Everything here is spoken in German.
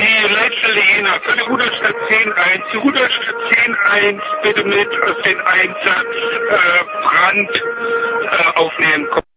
die Leitstelle Jena, für die Rudolstadt 10.1, die Rudolstadt 10.1 bitte mit aus den Einsatz Brand aufnehmen.